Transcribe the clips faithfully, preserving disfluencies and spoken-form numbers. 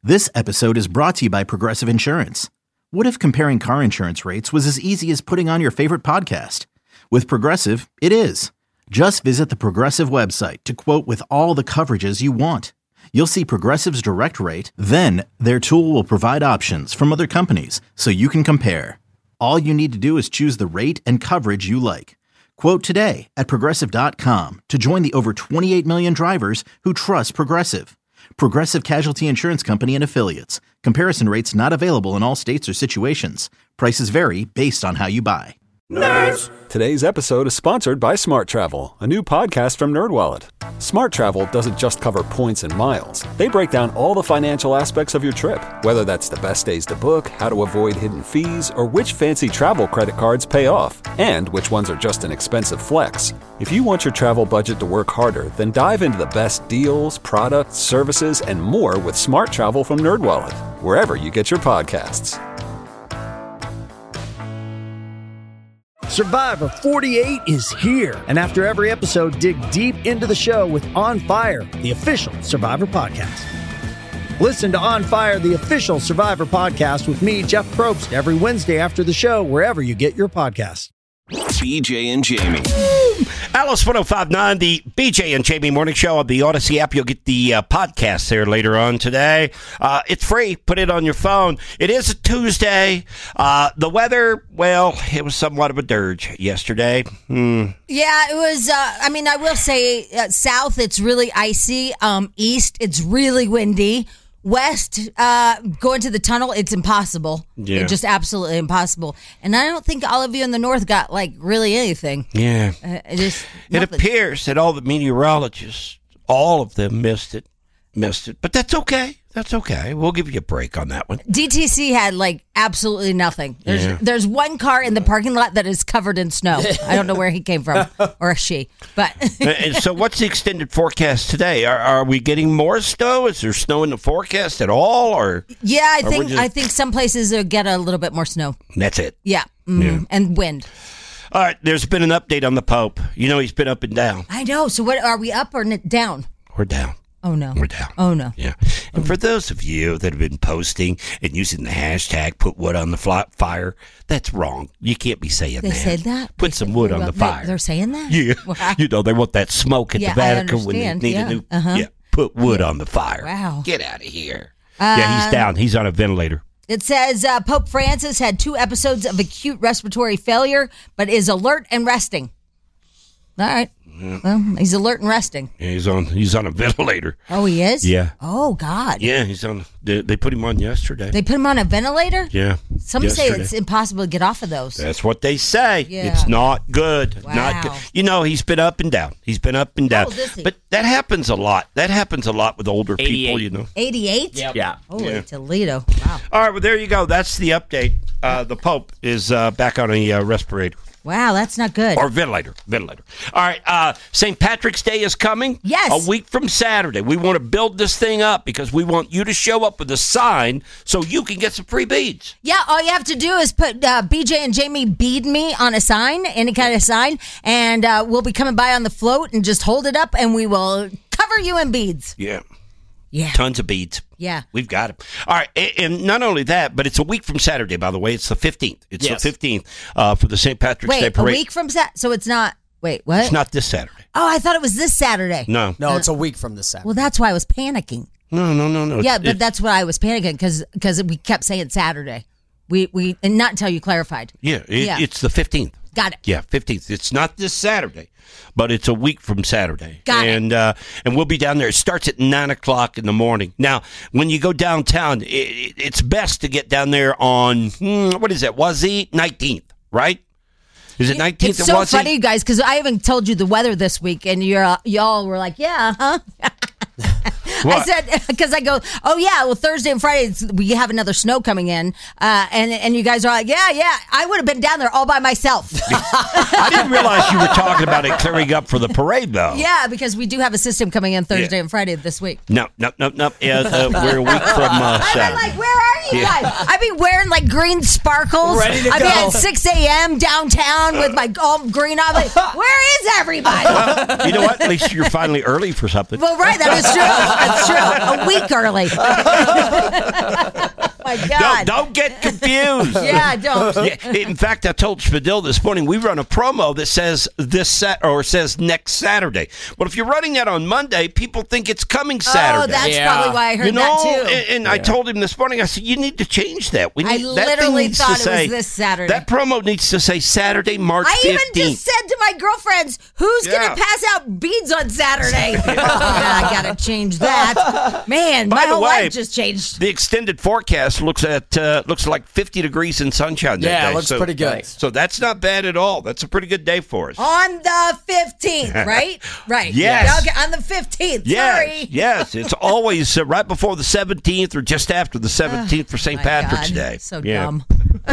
This episode is brought to you by Progressive Insurance. What if comparing car insurance rates was as easy as putting on your favorite podcast? With Progressive, it is. Just visit the Progressive website to quote with all the coverages you want. You'll see Progressive's direct rate, then their tool will provide options from other companies so you can compare. All you need to do is choose the rate and coverage you like. Quote today at Progressive dot com to join the over twenty-eight million drivers who trust Progressive. Progressive Casualty Insurance Company and Affiliates. Comparison rates not available in all states or situations. Prices vary based on how you buy. Nerds! Today's episode is sponsored by Smart Travel, a new podcast from NerdWallet. Smart Travel doesn't just cover points and miles. They break down all the financial aspects of your trip, whether that's the best days to book, how to avoid hidden fees, or which fancy travel credit cards pay off, and which ones are just an expensive flex. If you want your travel budget to work harder, then dive into the best deals, products, services, and more with Smart Travel from NerdWallet, wherever you get your podcasts. Survivor forty-eight is here, and after every episode, dig deep into the show with On Fire, the official Survivor podcast. Listen to On Fire, the official Survivor podcast with me, Jeff Probst, every Wednesday after the show, wherever you get your podcasts. B J and Jamie. Alice one oh five point nine, the B J and Jamie Morning Show on the Odyssey app. You'll get the uh, podcast there later on today. Uh, it's free. Put it on your phone. It is a Tuesday. Uh, the weather, well, it was somewhat of a dirge yesterday. Hmm. Yeah, it was, uh, I mean, I will say uh, south, it's really icy. Um, east, it's really windy. West, uh, going to the tunnel, it's impossible. Yeah. It's just absolutely impossible. And I don't think all of you in the north got, like, really anything. Yeah. Uh, it just It nothing. appears that all the meteorologists, all of them missed it. Missed it. But that's okay. That's okay. We'll give you a break on that one. D T C had, like, absolutely nothing. There's Yeah. there's one car in the parking lot that is covered in snow. I don't know where he came from, or she, but... And so what's the extended forecast today? Are, are we getting more snow? Is there snow in the forecast at all? Or Yeah, I Or think we're just- I think some places will get a little bit more snow. that's it? Yeah, mm, Yeah. and wind. All right, there's been an update on the Pope. You know he's been up and down. I know. So what are we up or n- down? We're down. Oh no, We're down. Oh no. Yeah. And for those of you that have been posting and using the hashtag put wood on the fly- fire, that's wrong. You can't be saying They that. said that? Put They some said- wood they- on the they- fire. They're saying that? Yeah. Wow. You know, they want that smoke at Yeah, the I Vatican when they understand. need Yeah. a new. Uh-huh. Yeah. Put wood on the fire. Wow. Get out of here. yeah, he's down. He's on a ventilator. It says uh, Pope Francis had two episodes of acute respiratory failure, but is alert and resting. All right. Well, he's alert and resting. Yeah, he's on. He's on a ventilator. Oh, he is? Yeah. Oh, God. Yeah, he's on. They, they put him on yesterday. They put him on a ventilator? yeah. Some say yesterday. it's impossible to get off of those. That's what they say. Yeah. It's not good. Wow. Not good. You know, he's been up and down. He's been up and down. old is he? But that happens a lot. That happens a lot with older people, you know. eighty-eight? Yeah. Holy Yeah. Toledo. Wow. All right, well, there you go. That's the update. Uh, the Pope is uh, back on a uh, respirator. Wow, that's not good. Or ventilator. Ventilator. All right, uh, Saint Patrick's Day is coming. Yes. A week from Saturday. We want to build this thing up because we want you to show up with a sign so you can get some free beads. Yeah, all you have to do is put uh, B J and Jamie bead me on a sign, any kind of sign, and uh, we'll be coming by on the float and just hold it up and we will cover you in beads. Yeah. Yeah. Tons of beads. Yeah. We've got it. All right. And, and not only that, but it's a week from Saturday, by the way. It's the fifteenth. It's Yes. the fifteenth uh, for the Saint Patrick's Day Wait, a parade. week from Sat? So it's not, wait, what? It's not this Saturday. Oh, I thought it was this Saturday. No. No, it's a week from the Saturday. Well, that's why I was panicking. No, no, no, no. Yeah, It's- but that's why I was panicking because we kept saying Saturday. We, we, and not until you clarified. Yeah, it, Yeah. it's the fifteenth. Got it. Yeah, fifteenth. It's not this Saturday, but it's a week from Saturday. Got it. and, uh, and we'll be down there. It starts at nine o'clock in the morning. Now, when you go downtown, it, it, it's best to get down there on, hmm, what is that, Wazee? nineteenth, right? Is it nineteenth It's at so Wazee? funny, you guys, because I haven't told you the weather this week, and you're uh, y'all were like, "Yeah, huh?" I What? said because I go, "Oh yeah, well Thursday and Friday it's- we have another snow coming in," uh, and and you guys are like, "Yeah, yeah." I would have been down there all by myself. I didn't realize you were talking about it clearing up for the parade, though. Yeah, because we do have a system coming in Thursday Yeah. and Friday this week. No, no, no, no. Yeah, uh, we're a week from uh, I'm Saturday. like, "Where are you guys? I'd be wearing like green sparkles. Ready to I'd go. be at six a.m. downtown with my all green on. Like, where is everybody? Well, you know what? At least you're finally early for something. Well, right, that is true. That's true. A week early. My God. Don't, don't get confused. Yeah, don't. Yeah, in fact, I told Spadil this morning we run a promo that says this sat or says next Saturday. Well, if you're running that on Monday, people think it's coming Saturday. Oh, that's Yeah. probably why I heard you know, that too. and, and I told him this morning. I said you need to change that. We I need, that thing literally needs thought to it was say, this Saturday. That promo needs to say Saturday, March I even fifteenth. just said to my girlfriends, who's Yeah. going to pass out beads on Saturday? Oh, God, I got to change that. Man, By my the whole way, life just changed. The extended forecast looks at uh, looks like fifty degrees and sunshine that Yeah, day. it looks so, pretty good. So that's not bad at all. That's a pretty good day for us. On the fifteenth, right? Right. Yes. Okay, on the fifteenth. Yes, Sorry. yes. It's always uh, right before the seventeenth or just after the seventeenth for Saint My Patrick's God, Day. So Yeah. dumb.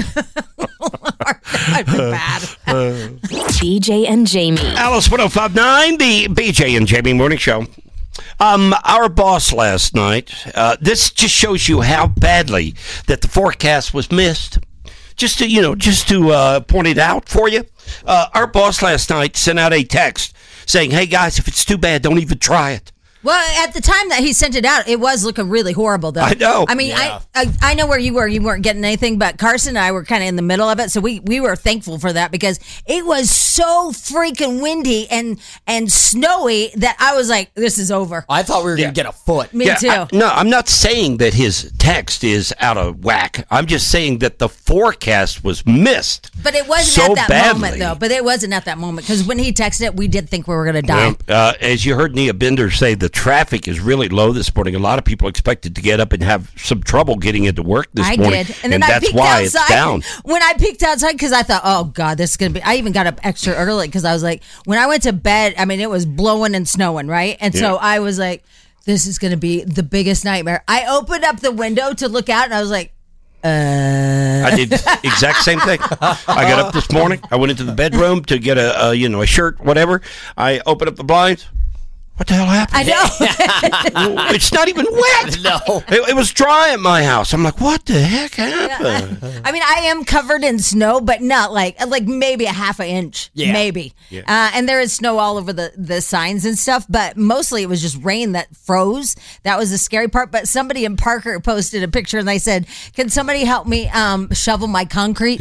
I've been bad. B J and Jamie. Alice one oh five nine, the B J and Jamie Morning Show. Um, our boss last night, uh, this just shows you how badly that the forecast was missed. Just to, you know, just to uh, point it out for you, uh, our boss last night sent out a text saying, hey guys, if it's too bad, don't even try it. Well, at the time that he sent it out, it was looking really horrible, though. I know. I mean, Yeah. I, I I know where you were. You weren't getting anything, but Carson and I were kind of in the middle of it, so we, we were thankful for that because it was so freaking windy and and snowy that I was like, this is over. I thought we were Yeah. going to get a foot. Me too. I- no, I'm not saying that his text is out of whack. I'm just saying that the forecast was missed. But it wasn't so at that badly. moment, though. But it wasn't at that moment because when he texted it, we did think we were going to die. Well, uh, as you heard Nia Bender say, the traffic is really low this morning. A lot of people expected to get up and have some trouble getting into work this I morning. did, and then I that's peeked why outside. it's down. When I peeked outside, because I thought, "Oh God, this is gonna be." I even got up extra early because I was like, when I went to bed, I mean, it was blowing and snowing, right? And so Yeah. I was like, "This is gonna be the biggest nightmare." I opened up the window to look out, and I was like, "Uh." I did the exact same thing. I got up this morning. I went into the bedroom to get a, a you know a shirt, whatever. I opened up the blinds. What the hell happened? I know. It's not even wet. No. It, it was dry at my house. I'm like, what the heck happened? I mean, I am covered in snow, but not like like maybe a half an inch, Yeah. maybe. Uh, and there is snow all over the the signs and stuff, but mostly it was just rain that froze. That was the scary part. But somebody in Parker posted a picture and they said, "Can somebody help me um, shovel my concrete?"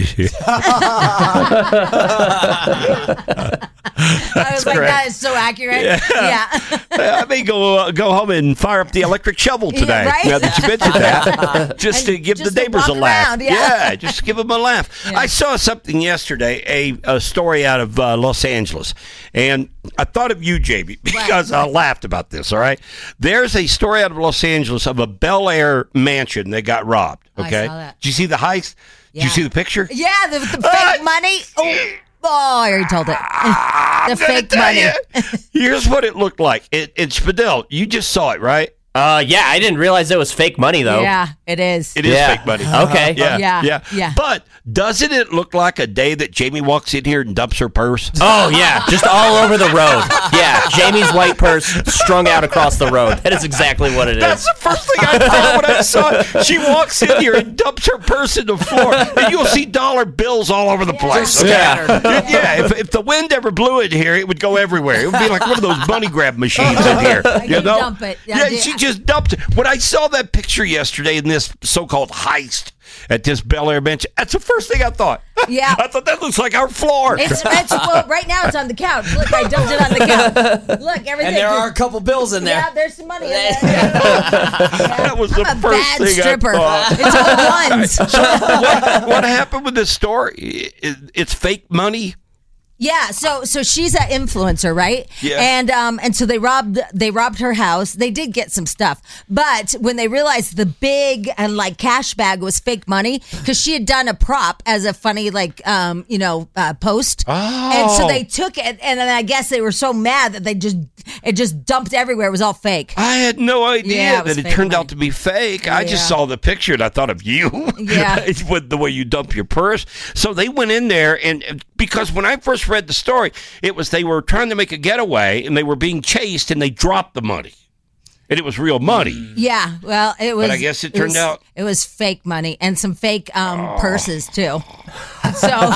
I was like, correct. "That is so accurate." Yeah. I may go uh, go home and fire up the electric shovel today. right? Now that you mentioned that, just to And give just the to neighbors a walk laugh. around, yeah. just give them a laugh. Yeah. I saw something yesterday, a, a story out of uh, Los Angeles, and I thought of you, Jamie, because I laughed about this. All right, there's a story out of Los Angeles of a Bel Air mansion that got robbed. I Okay, saw that. did you see the heist? Did you Yeah. see the picture? Yeah, the, the Uh, fake money. Oh, oh, I already told it. I'm the gonna fake tell money. you. Here's what it looked like. It, it's Spadil. You just saw it, right? Uh, yeah, I didn't realize it was fake money though. Yeah, it is. It is Yeah. fake money. Okay. Yeah, Yeah, yeah, yeah. But doesn't it look like a day that Jamie walks in here and dumps her purse? Oh yeah, just all over the road. Yeah, Jamie's white purse strung out across the road. That is exactly what it That's is. the first thing I thought when I saw it. She walks in here and dumps her purse in the floor, and you'll see dollar bills all over the place. Okay? Yeah. Yeah, if, if the wind ever blew in here, it would go everywhere. It would be like one of those money grab machines in here. You can know? dump it. Yeah, Yeah, yeah. she just dumped it. When I saw that picture yesterday in this so-called heist at this Bel Air bench, that's the first thing I thought. Yeah. I thought that looks like our floor. It's, it's well, right now it's on the couch. Look, I dumped it on the couch. Look, everything. And there just- are a couple bills in there. Yeah, there's some money in there. That was the I'm a first bad thing stripper. I thought. It's all ones. what, what happened with this story? It- It's fake money. Yeah, so so she's an influencer, right? Yeah. And um and so they robbed they robbed her house. They did get some stuff, but when they realized the big and like cash bag was fake money because she had done a prop as a funny like um you know uh, post, Oh. and so they took it, and then I guess they were so mad that they just it just dumped everywhere. It was all fake. I had no idea Yeah, it was that it fake turned money. out to be fake. I just Yeah. saw the picture and I thought of you. Yeah. With the way you dump your purse. So they went in there, and because when I first read the story, it was they were trying to make a getaway and they were being chased and they dropped the money. And it was real money. Yeah, well, it was. But I guess it turned was, out- it was fake money and some fake um, Oh. purses too. So,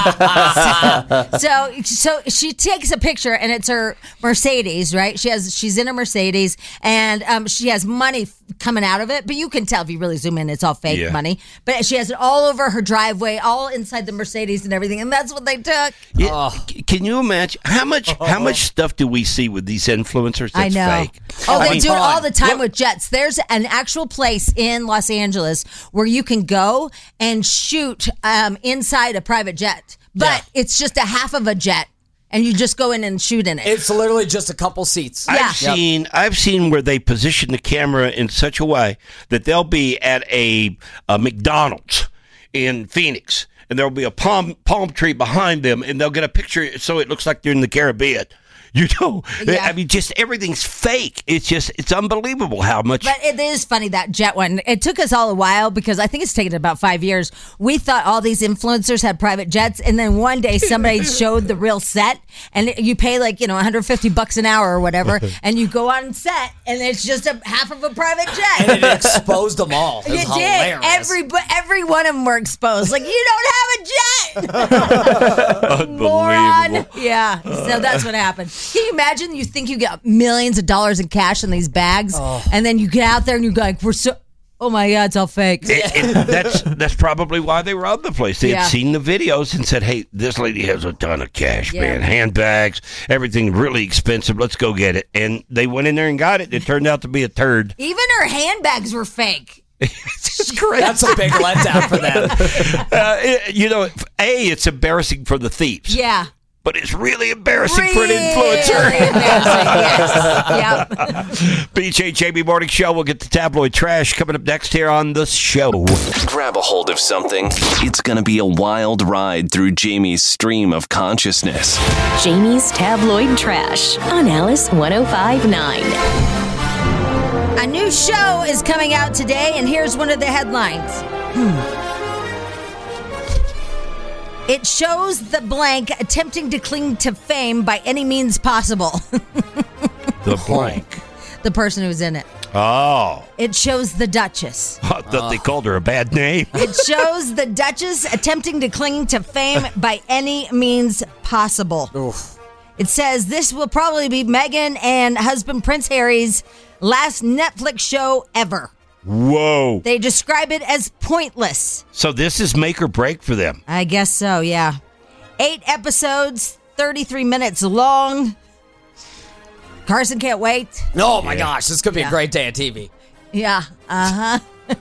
so, so, so she takes a picture, and it's her Mercedes, right? She has, she's in a Mercedes, and um, she has money f- coming out of it. But you can tell if you really zoom in, it's all fake Yeah. money. But she has it all over her driveway, all inside the Mercedes and everything, and that's what they took. Yeah, c- Can you imagine how much how much stuff do we see with these influencers that's I know. fake? Oh, I they mean, do it all the time look- with jets. There's an actual place in Los Angeles where you can go and shoot um, inside a private jet, but Yeah. it's just a half of a jet, and you just go in and shoot in it. It's literally just a couple seats. Yeah. I've seen I've seen where they position the camera in such a way that they'll be at a, a McDonald's in Phoenix, and there'll be a palm palm tree behind them, and they'll get a picture so it looks like they're in the Caribbean. You know, Yeah. I mean, just everything's fake. It's just it's unbelievable how much. But it is funny, that jet one. It took us all a while because I think it's taken about five years. We thought all these influencers had private jets, and then one day somebody showed the real set, and it- you pay like, you know, one hundred fifty bucks an hour or whatever, and you go on set, and it's just a half of a private jet. And it exposed them all. It was You did. hilarious. Every every one of them were exposed. Like, you don't have a jet. Moron. Unbelievable. Yeah. So that's what happened. Can you imagine? You think you get millions of dollars in cash in these bags, and then you get out there and you go like, "We're so." Oh my God, it's all fake. It- it- that's that's probably why they robbed the place. They Yeah. had seen the videos and said, "Hey, this lady has a ton of cash, Yeah. man. Handbags, everything really expensive. Let's go get it." And they went in there and got it. It turned out to be a turd. Even her handbags were fake. It's crazy. That's a big letdown for them. Uh, it- you know, a it's embarrassing for the thieves. Yeah. But it's really embarrassing Really for an influencer. embarrassing, yes. Yep. B J Jamie Morning Show. We'll get the tabloid trash coming up next here on the show. Grab a hold of something. It's going to be a wild ride through Jamie's stream of consciousness. Jamie's Tabloid Trash on Alice one oh five point nine. A new show is coming out today, and here's one of the headlines. Hmm. It shows the blank attempting to cling to fame by any means possible. The blank. The person who's in it. Oh, It shows the Duchess. I thought they called her a bad name. It shows the Duchess attempting to cling to fame by any means possible. Oof. It says this will probably be Meghan and husband Prince Harry's last Netflix show ever. Whoa. They describe it as pointless. So this is make or break for them. I guess so, yeah. Eight episodes, thirty-three minutes long. Carson can't wait. Oh my gosh, this could be Yeah. a great day of T V. Yeah, uh-huh.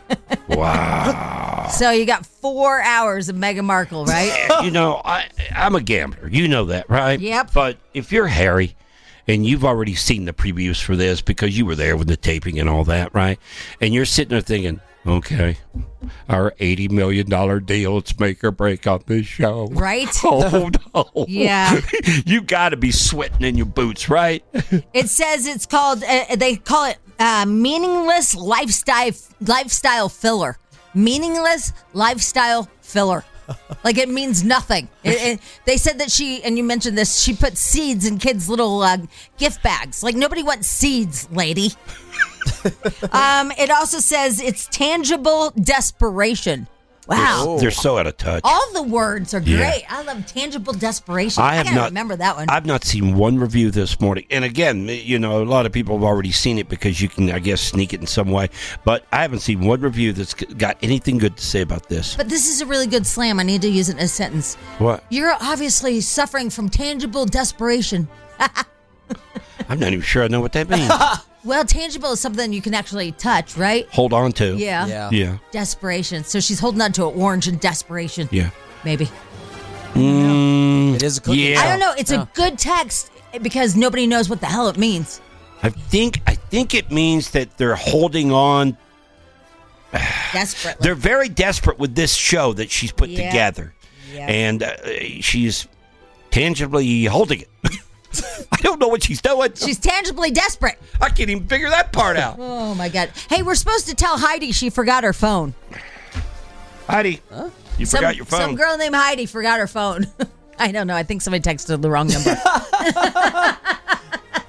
Wow. So you got four hours of Meghan Markle, right? You know, I, I'm a gambler. You know that, right? Yep. But if you're Harry and you've already seen the previews for this because you were there with the taping and all that, right? And you're sitting there thinking, okay, our eighty million dollars deal, it's make or break on this show. Right? Oh, no. Yeah. You got to be sweating in your boots, right? It says it's called, uh, they call it uh, meaningless lifestyle lifestyle filler. Meaningless lifestyle filler. Like it means nothing. It, it, they said that she, and you mentioned this, she put seeds in kids' little uh, gift bags. Like nobody wants seeds, lady. um, it also says it's tangible desperation. Wow. They're so out of touch. All the words are Yeah. great. I love tangible desperation. I I, have gotta not remember that one. I've not seen one review this morning. And again, you know, a lot of people have already seen it because you can, I guess, sneak it in some way. But I haven't seen one review that's got anything good to say about this. but this is a really good slam. I need to use it in a sentence. What? You're obviously suffering from tangible desperation. I'm not even sure I know what that means. Well, tangible is something you can actually touch, right? Hold on to. Yeah. Yeah. Yeah. Desperation. So she's holding on to an orange in desperation. Yeah. Maybe. Mm, It is a cookie. Yeah. I don't know. It's Yeah. a good text because nobody knows what the hell it means. I think I think it means that they're holding on. Desperately. They're very desperate with this show that she's put Yeah. together, Yeah. and uh, she's tangibly holding it. I don't know what she's doing. She's tangibly desperate. I can't even figure that part out. Oh, my God. Hey, we're supposed to tell Heidi she forgot her phone. Heidi, you Some, forgot your phone. Some girl named Heidi forgot her phone. I don't know. I think somebody texted the wrong number.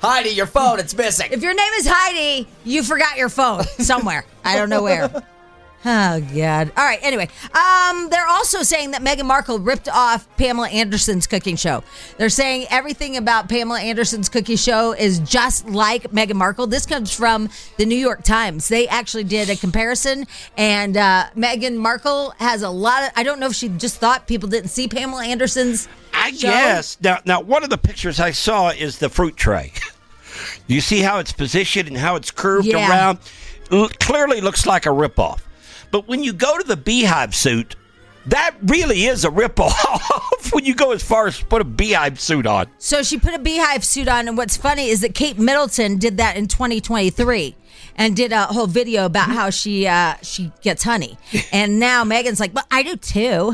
Heidi, your phone, it's missing. If your name is Heidi, you forgot your phone somewhere. I don't know where. Oh, God. All right, anyway. Um, they're also saying that Meghan Markle ripped off Pamela Anderson's cooking show. They're saying everything about Pamela Anderson's cooking show is just like Meghan Markle. This comes from the New York Times. They actually did a comparison, and uh, Meghan Markle has a lot of... I don't know if she just thought people didn't see Pamela Anderson's I show. guess. Now, now, one of the pictures I saw is the fruit tray. You see how it's positioned and how it's curved Yeah. around? L- clearly looks like a ripoff. But when you go to the beehive suit, that really is a ripoff when you go as far as put a beehive suit on. So she put a beehive suit on, and what's funny is that Kate Middleton did that in twenty twenty-three and did a whole video about how she uh, she gets honey. And now Megan's like, well, I do too.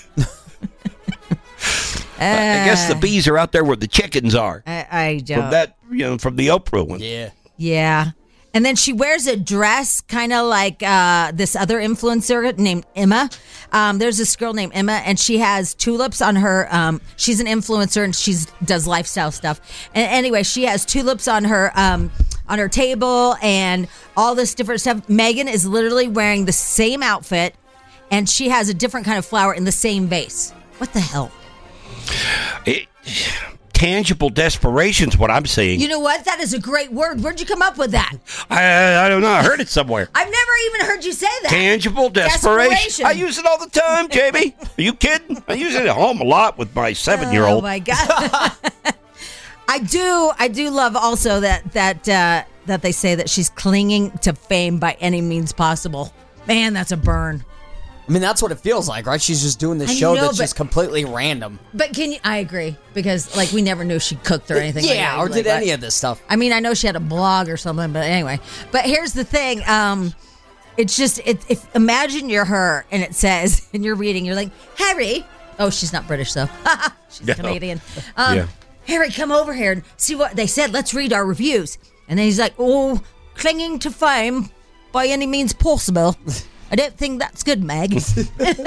I guess the bees are out there where the chickens are. I, I don't. From that, you know, from the Oprah one. Yeah. Yeah. And then she wears a dress kind of like uh, this other influencer named Emma. Um, there's this girl named Emma, and she has tulips on her. Um, she's an influencer, and she does lifestyle stuff. And anyway, she has tulips on her um, on her table and all this different stuff. Megan is literally wearing the same outfit, and she has a different kind of flower in the same vase. What the hell? It, tangible desperation's what I'm seeing. You know what? That is a great word. Where'd you come up with that? I, I don't know. I heard it somewhere. I've never even heard you say that. Tangible desperation. Desperation. I use it all the time, Jamie. Are you kidding? I use it at home a lot with my Oh seven-year-old. my God. I do. I do love also that that uh, that they say that she's clinging to fame by any means possible. Man, that's a burn. I mean, that's what it feels like, right? She's just doing this I show know, that's but- just completely random. But can you? I agree because like we never knew she cooked or anything. like Yeah, that. or Like, did but- any of this stuff. I mean, I know she had a blog or something, but anyway. But here's the thing. Um, it's just it, if imagine you're her and it says and you're reading, you're like Harry. Oh, she's not British though. She's No. Canadian. Um, Yeah. Harry, come over here and see what they said. Let's read our reviews. And then he's like, "Oh, clinging to fame by any means possible. I don't think that's good, Meg." Son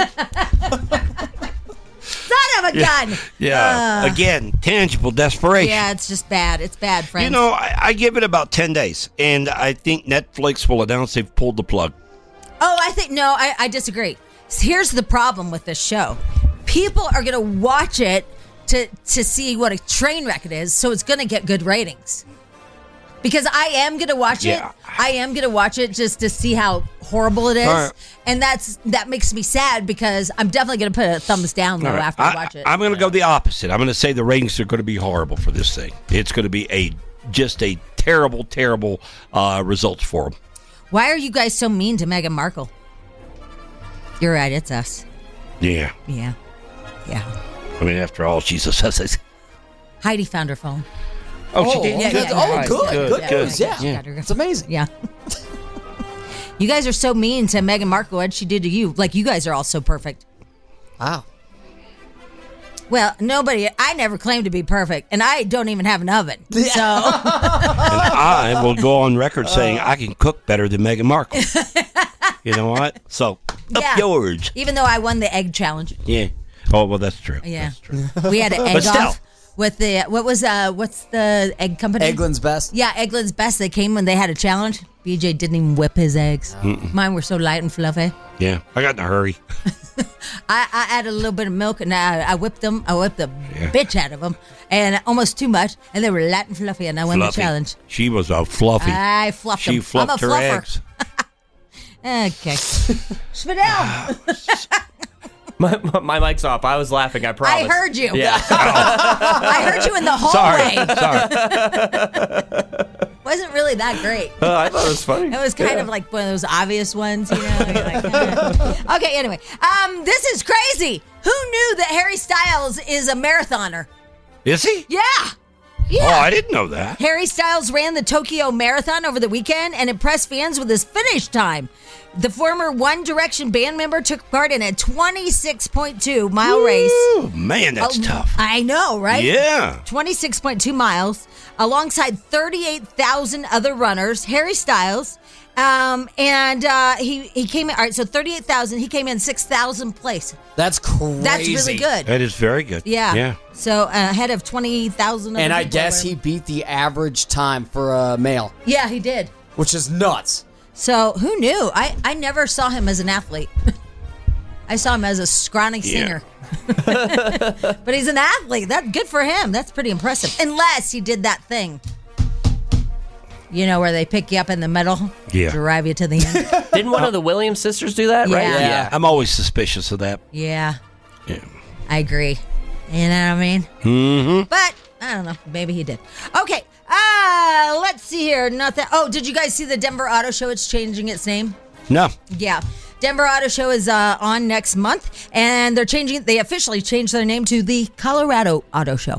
of a gun. Yeah. Uh, Again, tangible desperation. yeah, it's just bad. It's bad, friends. You know, I, I give it about ten days, and I think Netflix will announce they've pulled the plug. Oh, I think, no, I, I disagree. Here's the problem with this show. People are going to watch it to, to see what a train wreck it is, so it's going to get good ratings. Because I am going to watch Yeah. it. I am going to watch it just to see how horrible it is. All right. And that's that makes me sad because I'm definitely going to put a thumbs down, though, All right. after I, I, watch it. I'm going to go the opposite. I'm going to say the ratings are going to be horrible for this thing. It's going to be a just a terrible, terrible uh, results for them. Why are you guys so mean to Meghan Markle? You're right. It's us. Yeah. Yeah. Yeah. I mean, after all, she's a... Heidi found her phone. Oh, she Oh, did? yeah, good. yeah, oh, yeah, good. good, Good, good. news. Yeah. She got her- It's amazing. Yeah. You guys are so mean to Meghan Markle. What'd she do to you? Like, you guys are all so perfect. Wow. Well, nobody, I never claimed to be perfect, and I don't even have an oven. So, And I will go on record saying I can cook better than Meghan Markle. You know what? So, up Yeah. yours. even though I won the egg challenge, Yeah. Oh, well, that's true. yeah, That's true. we had an egg But still. off with the, what was, uh, what's the egg company? Eggland's best. Yeah, Eggland's Best. They came when they had a challenge. B J didn't even whip his eggs. Mine were so light and fluffy. Yeah. I got in a hurry. I, I added a little bit of milk and I, I whipped them. I whipped the Yeah. bitch out of them, and almost too much. And they were light and fluffy, and I won Fluffy. the challenge. She was a fluffy. I fluffed she them. fluffed I'm a her fluffer. eggs. Okay. Spadell, My, my, my mic's off. I was laughing. I I promise. heard you. Yeah. I heard you in the Sorry. hallway. Sorry. Wasn't really that great. Oh, I thought it was funny. It was kind Yeah. of like one of those obvious ones, you know. You're like, eh. Okay. Anyway, um, this is crazy. Who knew that Harry Styles is a marathoner? Is he? Yeah. Yeah. Oh, I didn't know that. Harry Styles ran the Tokyo Marathon over the weekend and impressed fans with his finish time. The former One Direction band member took part in a twenty-six point two mile race. Oh, man, that's Oh, tough. I know, right? Yeah. twenty-six point two miles alongside thirty-eight thousand other runners. Harry Styles Um, and uh, he he came in. All right, so thirty-eight thousand. He came in six thousand place. That's crazy. That's really good. That is very good. Yeah. Yeah. So uh, ahead of twenty thousand. And I guess he beat the average time for a male. Yeah, he did. Which is nuts. So who knew? I, I never saw him as an athlete. I saw him as a scrawny singer. Yeah. But he's an athlete. That's good for him. That's pretty impressive. Unless he did that thing. You know, where they pick you up in the middle, yeah, drive you to the end. Didn't one of the Williams sisters do that? Yeah. Right? Yeah. yeah. I'm always suspicious of that. Yeah. Yeah. I agree. You know what I mean? Mm-hmm. But I don't know. Maybe he did. Okay. Uh, let's see here. Not that. Oh, did you guys see the Denver Auto Show? It's changing its name. No. Yeah. Denver Auto Show is uh, on next month, and they're changing. They officially changed their name to the Colorado Auto Show.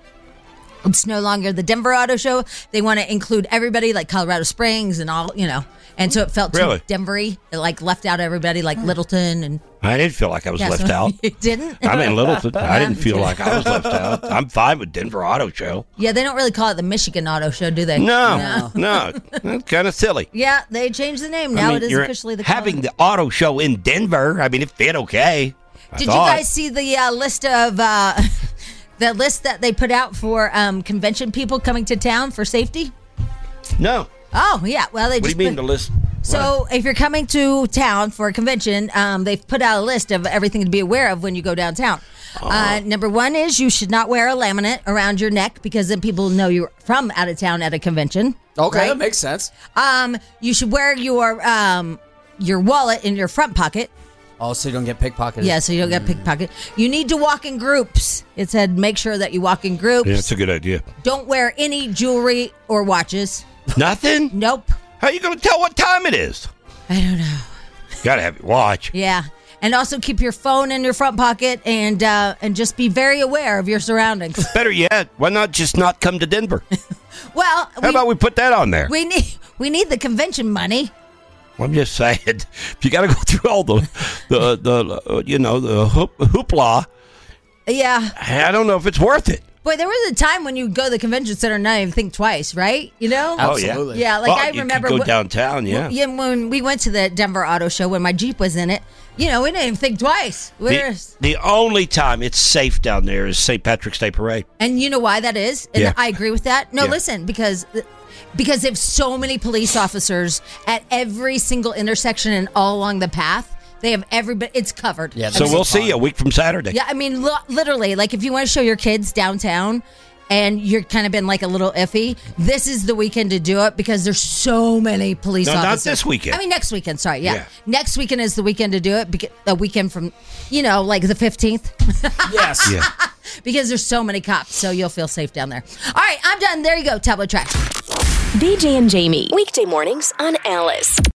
It's no longer the Denver Auto Show. They want to include everybody, like Colorado Springs and all, you know. And so it felt really? too Denver-y. It like left out everybody, like Littleton and. I didn't feel like I was Yeah, left so out. You didn't? I'm in Littleton. I didn't feel like I was left out. I'm fine with Denver Auto Show. Yeah, they don't really call it the Michigan Auto Show, do they? No, no, no. Kind of silly. Yeah, they changed the name. Now I mean, it is you're officially the having Colorado. the auto show in Denver. I mean, it fit okay. I Did thought. you guys see the uh, list of uh, the list that they put out for um, convention people coming to town for safety? No. Oh yeah, well they What do just you mean put, the list? So if you're coming to town for a convention, um, they've put out a list of everything to be aware of when you go downtown. Oh. Uh, number one is you should not wear a laminate around your neck because then people know you're from out of town at a convention. Okay, right? that makes sense. Um, you should wear your um, your wallet in your front pocket. Oh, so you don't get pickpocketed. Yeah, so you don't get pickpocketed. You need to walk in groups. It said make sure that you walk in groups. Yeah, that's a good idea. Don't wear any jewelry or watches. Nothing? Nope. How are you going to tell what time it is? I don't know. Got to have your watch. Yeah. And also keep your phone in your front pocket and uh, and just be very aware of your surroundings. Better yet, why not just not come to Denver? Well, How we, about we put that on there? we need we need the convention money. I'm just saying, if you got to go through all the, the, the uh, you know, the hoop, hoopla, Yeah. I don't know if it's worth it. Boy, there was a time when you go to the convention center and not even think twice, right? You know? Absolutely. Yeah, like Well, I you could remember go wh- downtown, yeah. Yeah, when we went to the Denver Auto Show when my Jeep was in it, you know, we didn't even think twice. We're, The, the only time it's safe down there is Saint Patrick's Day Parade. and you know why that is? And Yeah. I agree with that. No, Yeah. listen, because because they have so many police officers at every single intersection and all along the path. They have everybody. It's covered. Yeah, So that's we'll fun. see you a week from Saturday. Yeah, I mean, li- literally, like if you want to show your kids downtown and you're kind of been like a little iffy, this is the weekend to do it because there's so many police No, not officers. this weekend. I mean, next weekend. Sorry, yeah. Yeah. Next weekend is the weekend to do it. beca- A weekend from, you know, like the fifteenth, Yes. Yeah. because there's so many cops, so you'll feel safe down there. All right, I'm done. There you go. Tablet track. B J and Jamie. Weekday mornings on Alice.